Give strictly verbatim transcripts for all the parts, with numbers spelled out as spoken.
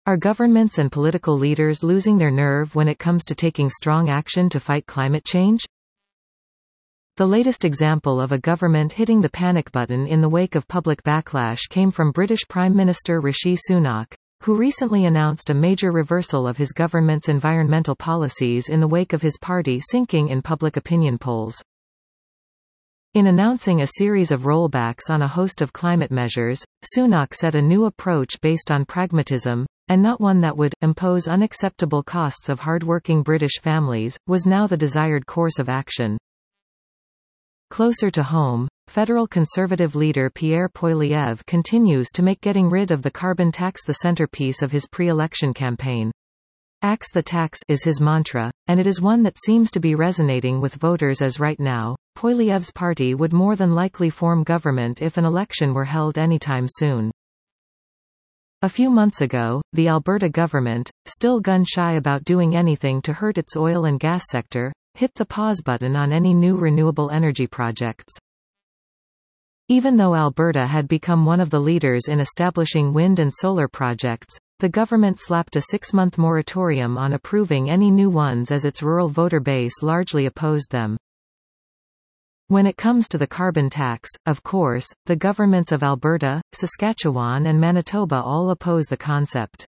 Are governments and political leaders losing their nerve when it comes to taking strong action to fight climate change? The latest example of a government hitting the panic button in the wake of public backlash came from British Prime Minister Rishi Sunak, who recently announced a major reversal of his government's environmental policies in the wake of his party sinking in public opinion polls. In announcing a series of rollbacks on a host of climate measures, Sunak set a new approach based on pragmatism, and not one that would impose unacceptable costs of hard-working British families, was now the desired course of action. Closer to home, federal Conservative leader Pierre Poilievre continues to make getting rid of the carbon tax the centerpiece of his pre-election campaign. Axe the tax is his mantra, and it is one that seems to be resonating with voters as right now, Poilievre's party would more than likely form government if an election were held anytime soon. A few months ago, the Alberta government, still gun-shy about doing anything to hurt its oil and gas sector, hit the pause button on any new renewable energy projects. Even though Alberta had become one of the leaders in establishing wind and solar projects, the government slapped a six-month moratorium on approving any new ones as its rural voter base largely opposed them. When it comes to the carbon tax, of course, the governments of Alberta, Saskatchewan and Manitoba all oppose the concept.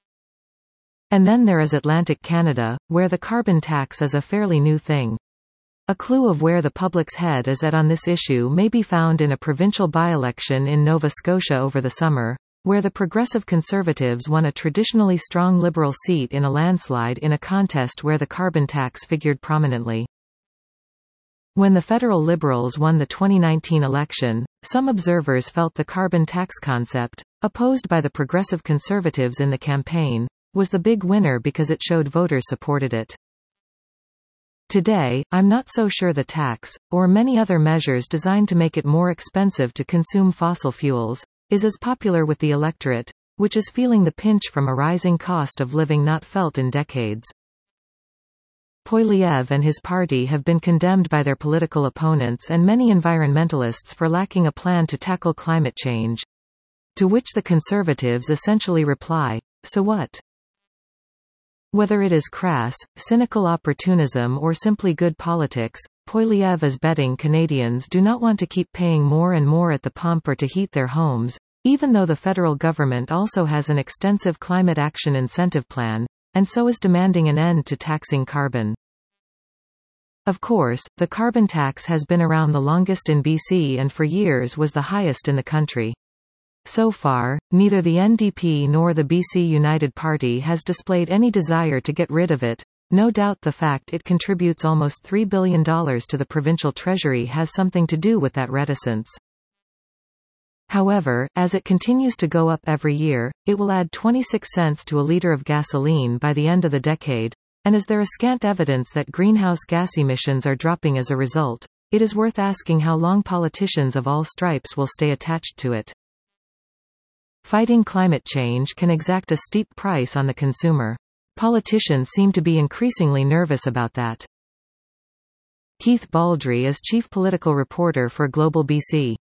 And then there is Atlantic Canada, where the carbon tax is a fairly new thing. A clue of where the public's head is at on this issue may be found in a provincial by-election in Nova Scotia over the summer, where the Progressive Conservatives won a traditionally strong Liberal seat in a landslide in a contest where the carbon tax figured prominently. When the federal Liberals won the twenty nineteen election, some observers felt the carbon tax concept, opposed by the Progressive Conservatives in the campaign, was the big winner because it showed voters supported it. Today, I'm not so sure the tax, or many other measures designed to make it more expensive to consume fossil fuels, is as popular with the electorate, which is feeling the pinch from a rising cost of living not felt in decades. Poilievre and his party have been condemned by their political opponents and many environmentalists for lacking a plan to tackle climate change. To which the Conservatives essentially reply, so what? Whether it is crass, cynical opportunism or simply good politics, Poilievre is betting Canadians do not want to keep paying more and more at the pump or to heat their homes, even though the federal government also has an extensive climate action incentive plan, and so is demanding an end to taxing carbon. Of course, the carbon tax has been around the longest in B C and for years was the highest in the country. So far, neither the N D P nor the B C United Party has displayed any desire to get rid of it. No doubt the fact it contributes almost three billion dollars to the provincial treasury has something to do with that reticence. However, as it continues to go up every year, it will add twenty-six cents to a litre of gasoline by the end of the decade, and as there is scant evidence that greenhouse gas emissions are dropping as a result, it is worth asking how long politicians of all stripes will stay attached to it. Fighting climate change can exact a steep price on the consumer. Politicians seem to be increasingly nervous about that. Heath Baldry is chief political reporter for Global B C.